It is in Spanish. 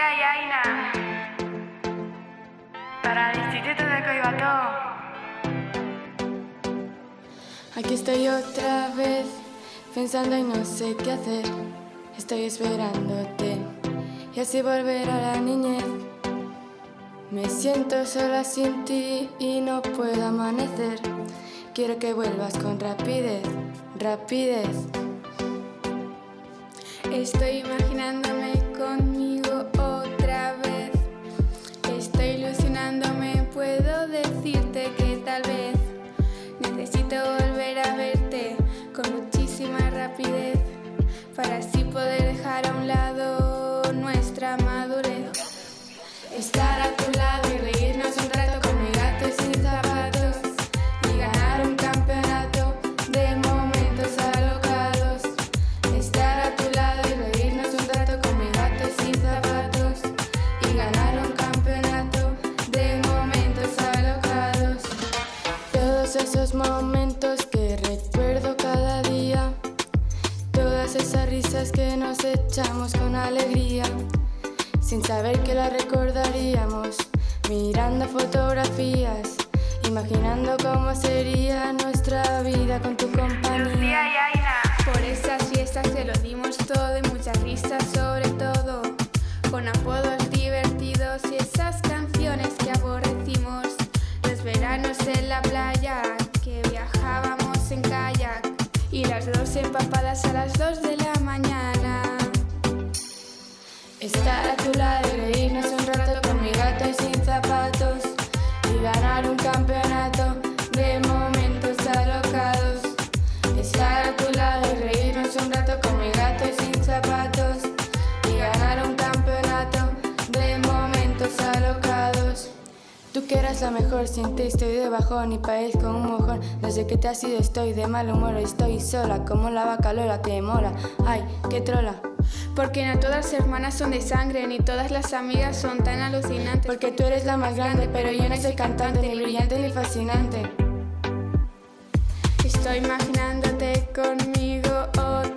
y Aina para el Instituto de Collbató. Aquí estoy otra vez, pensando y no sé qué hacer. Estoy esperándote y así volver a la niñez. Me siento sola sin ti y no puedo amanecer. Quiero que vuelvas con rapidez, rapidez. Estoy imaginándome conmigo otra vez. Estoy ilusionándome, puedo decirte que tal vez necesito volver a verte con muchísima rapidez para así poder dejar a un lado nuestra madurez. Estar a tu lado y reírnos un rato con mi gato y sin zapatos y ganar un campeonato de momentos alocados. Estar a tu lado y reírnos un rato con mi gato y sin zapatos y ganar un campeonato de momentos alocados. Todos esos momentos que recuerdo cada día, todas esas risas que nos echamos con alegría, sin saber que las recordaríamos, mirando fotografías, imaginando cómo sería nuestra vida con tu compañía. Lucía y Aina. Por esas fiestas que lo dimos todo y muchas risas sobre todo, con apodos divertidos y esas canciones que aborrecimos, los veranos en la playa, que viajábamos en kayak y las dos empapadas a las 2 de la mañana. Estar a tu lado y reírnos un rato con mi gato y sin zapatos y ganar un campeonato de momentos alocados. Estar a tu lado y reírnos un rato con mi gato y sin zapatos y ganar un campeonato de momentos alocados. Tú que eras la mejor, sin ti estoy de bajón y parezco un mojón. Desde que te has ido estoy de mal humor, estoy sola como la vaca Lola que mola. Ay, qué trola. Porque no todas las hermanas son de sangre, ni todas las amigas son tan alucinantes. Porque tú eres la más grande, pero yo no soy cantante, ni brillante ni fascinante. Estoy imaginándote conmigo otra